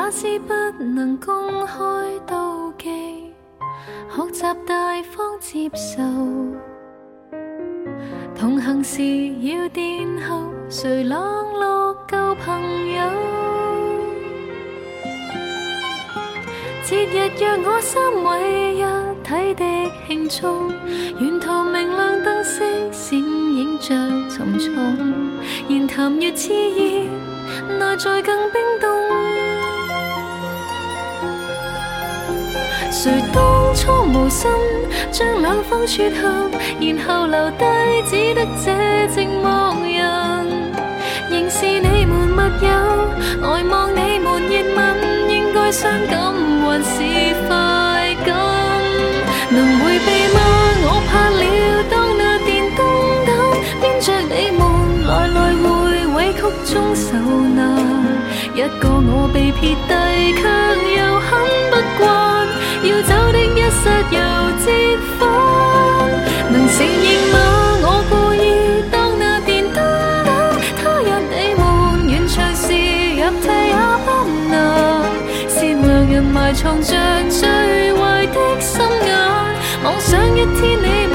假使不能公开妒忌，学习大方接受，同行时要殿后，谁冷落旧朋友？节日若我三位一体的庆祝，沿途明亮灯饰闪映着重重，言谈越炽热，内在更冰冻。谁当初无心将两方撮合，然後留低只得這寂寞人，仍是你們密友，呆望你們熱吻，應該傷感還是快感？能迴避嗎？我怕了，當那電燈膽編着你們來來回委曲中受難，一個我被撇低，卻又很不慣，要走的一剎又折返，能承認嗎？我故意當那電燈膽，他日你們完場時入替也不難，善良人埋藏着最壞的心眼，妄想一天你